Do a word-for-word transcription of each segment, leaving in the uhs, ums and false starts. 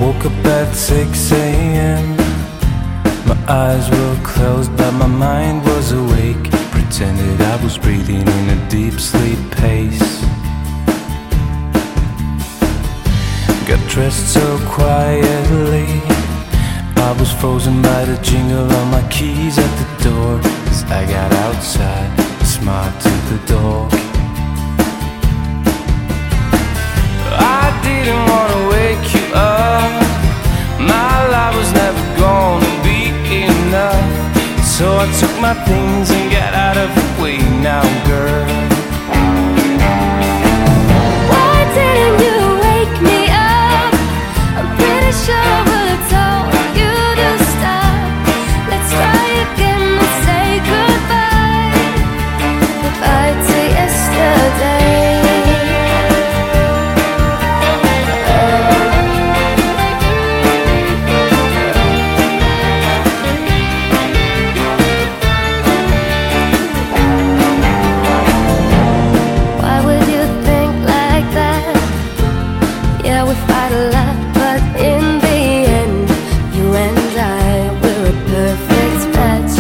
Woke up at six a m My eyes were closed but my mind was awake. Pretended I was breathing in a deep sleep pace. Got dressed so quietly, I was frozen by the jingle of my keys at the door. As I got outside, I smiled to the dog. I didn't wanna wake you up, my life was never gonna be enough. So I took my things and got out of the way now, girl. Why didn't you wake me up? I'm pretty sure I would've told you to stop. Let's try again and say goodbye. Goodbye to yesterday. We fight a lot, but in the end, you and I, we're a perfect match.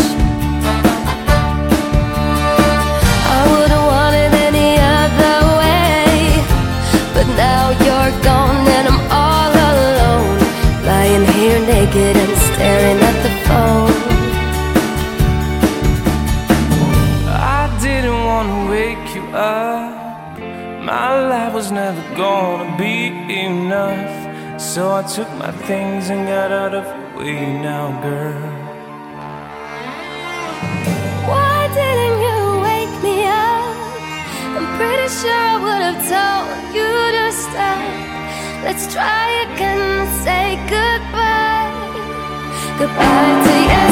I wouldn't want it any other way, but now you're gone and I'm all alone, lying here naked and staring at the phone. I didn't want to wake you up, my life was never gonna be enough. So I took my things and got out of the way now, girl. Why didn't you wake me up? I'm pretty sure I would've told you to stop. Let's try again and say goodbye. Goodbye to yesterday.